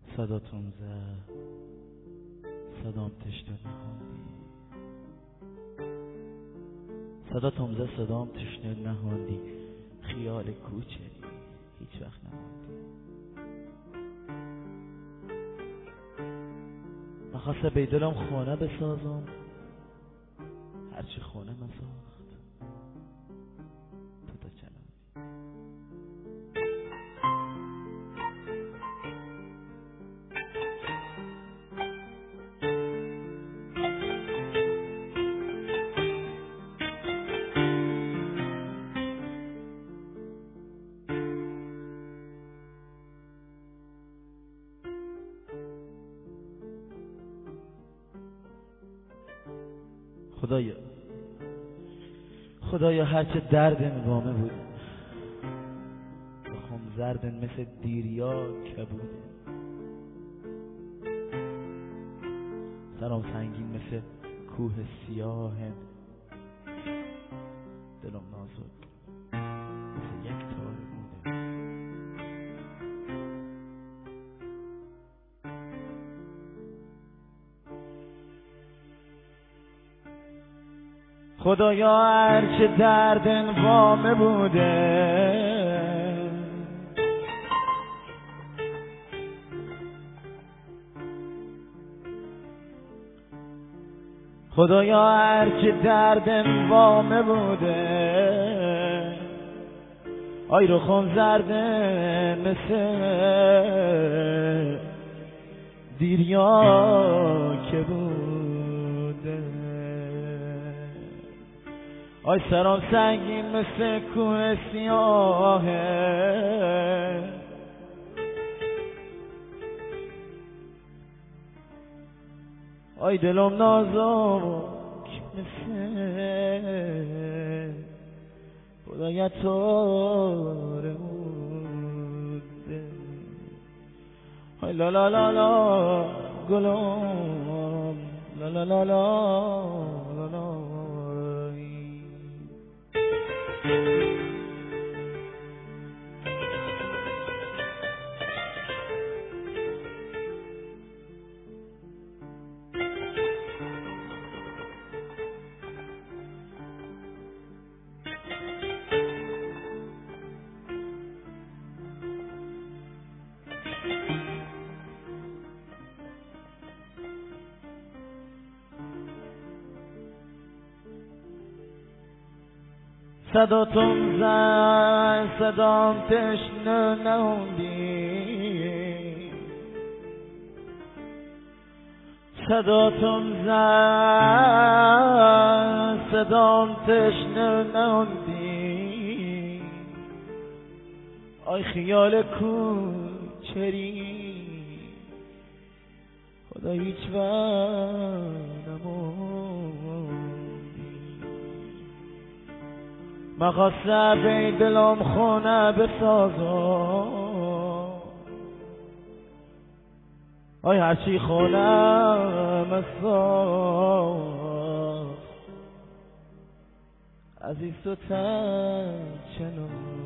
صداتون زد صدام تشنه نهاندی، صداتون زد صدام تشنه نهاندی، خیال کوچری هیچ وقت نماندی. مخواسته بیدلم خونه بسازم، هرچی خونه مساخت تو تا چنانی. خدایا هرچه درد وامه بود، بخوام زردن مثل دیریا کبود، سرام سنگین مثل کوه سیاه، دلم نازک مثل یک تار موده. خدایا هرچه دردن وامه بوده، خدایا هرچه دردن وامه بوده، آی رو خون زرده مثل دیریا که بوده، آی سرام سنگین مثل کوه سیاهه، آی دلم نازک مثل خدایا تاره بوده. آی لا لا لا لا گلم لا لا لا لا لا. صداتون زد صدام تشنه نهوندی، صداتون زد صدام تشنه نهوندی، آی خیال کوچری خدا هیچ وقت نموندی. مخواسته بی دلم خونه بسازم، آی هرچی خونه مساخت عزیز تو تا چنان.